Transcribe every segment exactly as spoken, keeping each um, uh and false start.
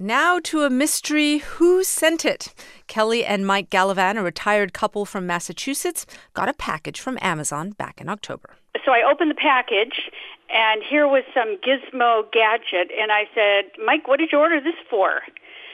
Now to a mystery. Who sent it? Kelly and Mike Gallivan, a retired couple from Massachusetts, got a package from Amazon back in October. So I opened the package, and here was some gizmo gadget, and I said, Mike, what did you order this for?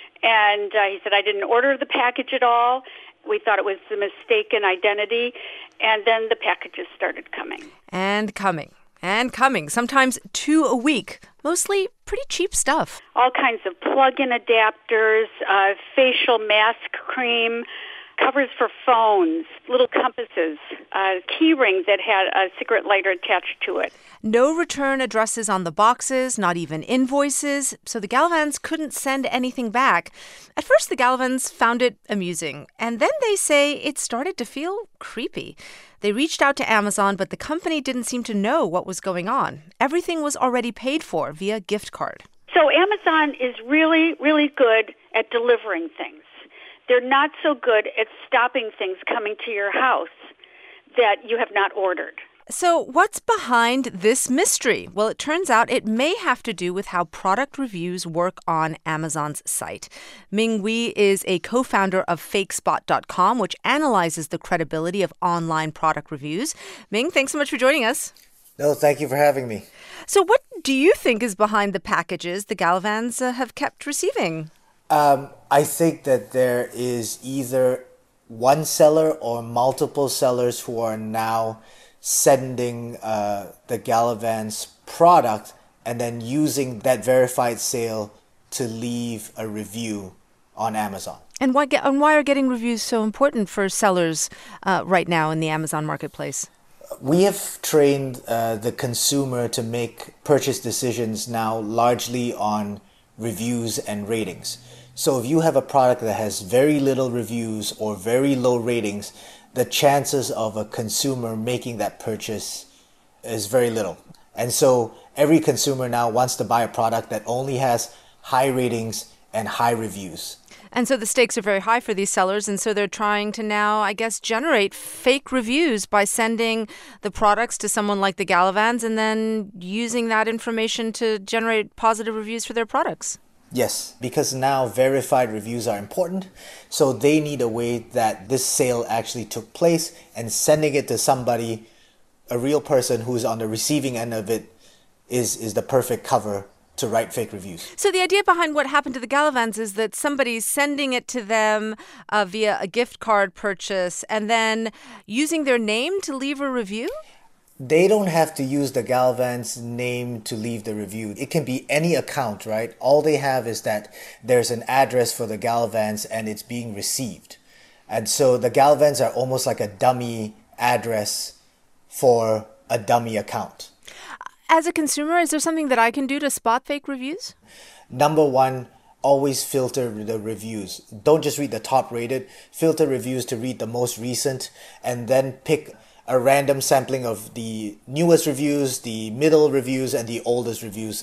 And uh, he said, I didn't order the package at all. We thought it was a mistaken identity, and then the packages started coming. And coming. And coming. Sometimes two a week. Mostly pretty cheap stuff. All kinds of plug-in adapters, uh, facial mask cream, covers for phones, little compasses, uh, key rings that had a cigarette lighter attached to it. No return addresses on the boxes, not even invoices, so the Galvans couldn't send anything back. At first, the Galvans found it amusing, and then they say it started to feel creepy. They reached out to Amazon, but the company didn't seem to know what was going on. Everything was already paid for via gift card. So Amazon is really, really good at delivering things. They're not so good at stopping things coming to your house that you have not ordered. So what's behind this mystery? Well, it turns out it may have to do with how product reviews work on Amazon's site. Ming Wei is a co-founder of fake spot dot com, which analyzes the credibility of online product reviews. Ming, thanks so much for joining us. No, thank you for having me. So what do you think is behind the packages the Galvans uh, have kept receiving? Um, I think that there is either one seller or multiple sellers who are now sending uh, the Gallivan's product and then using that verified sale to leave a review on Amazon. And why, get, and why are getting reviews so important for sellers uh, right now in the Amazon marketplace? We have trained uh, the consumer to make purchase decisions now largely on reviews and ratings. So if you have a product that has very little reviews or very low ratings, the chances of a consumer making that purchase is very little. And so every consumer now wants to buy a product that only has high ratings and high reviews. And so the stakes are very high for these sellers, and so they're trying to now, I guess, generate fake reviews by sending the products to someone like the Galvans and then using that information to generate positive reviews for their products. Yes, because now verified reviews are important, so they need a way that this sale actually took place, and sending it to somebody, a real person who's on the receiving end of it, is, is the perfect cover to write fake reviews. So the idea behind what happened to the Galvans is that somebody's sending it to them uh, via a gift card purchase and then using their name to leave a review? They don't have to use the Galvan's name to leave the review. It can be any account, right? All they have is that there's an address for the Galvans and it's being received. And so the Galvans are almost like a dummy address for a dummy account. As a consumer, is there something that I can do to spot fake reviews? Number one, always filter the reviews. Don't just read the top rated. Filter reviews to read the most recent and then pick a random sampling of the newest reviews, the middle reviews, and the oldest reviews.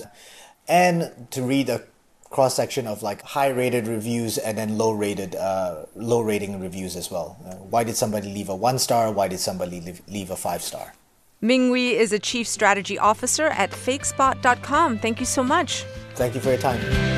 And to read a cross-section of like high-rated reviews and then low-rated, uh, low-rating reviews as well. Uh, why did somebody leave a one-star? Why did somebody leave, leave a five-star? Ming Wei is a chief strategy officer at fake spot dot com. Thank you so much. Thank you for your time.